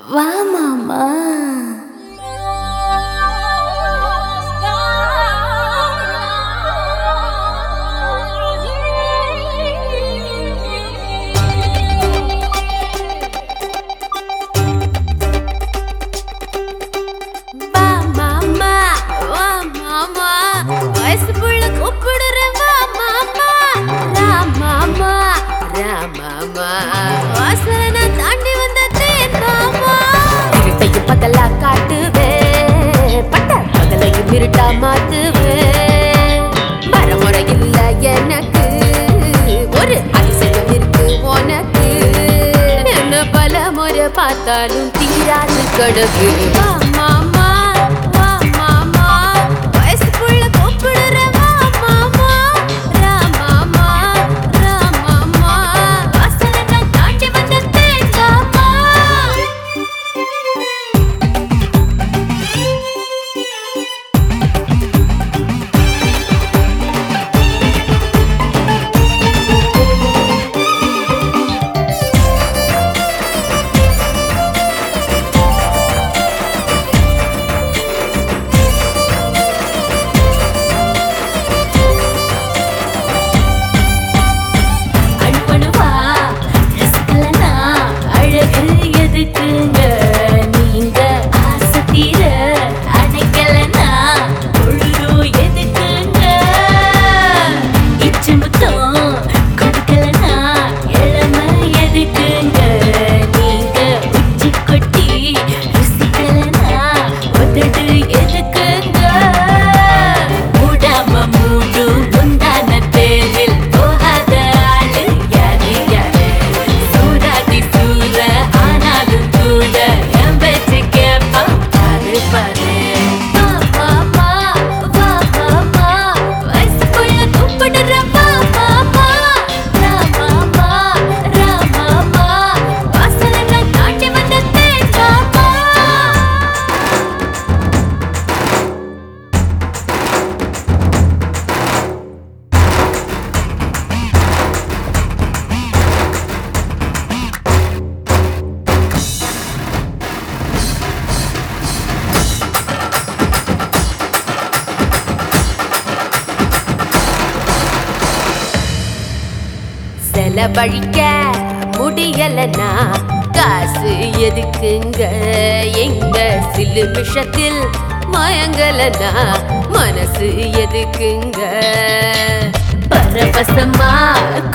வா மாமா. பகலா காட்டுவேன், பட்ட பகலையும் இருட்டா மாத்துவேன். மரமுறை இல்ல எனக்கு, ஒரு அதிசயம் இருக்கு உனக்கு. என்ன பல முறை பார்த்தாலும் தீராது கடகு. வா மாமா, வா மாமா, வயசுக்குள்ள கூப்பிடுற வா மாமா. ரா மாமா, ரா மாமா, வாசலை நான் தாண்டி வந்த தேங்காமா. செலவழிக்க முடியலனா காசு எதுக்குங்க? எங்க சிலு விஷத்தில் மயங்கலனா மனசு எதுக்குங்க? பரவசமா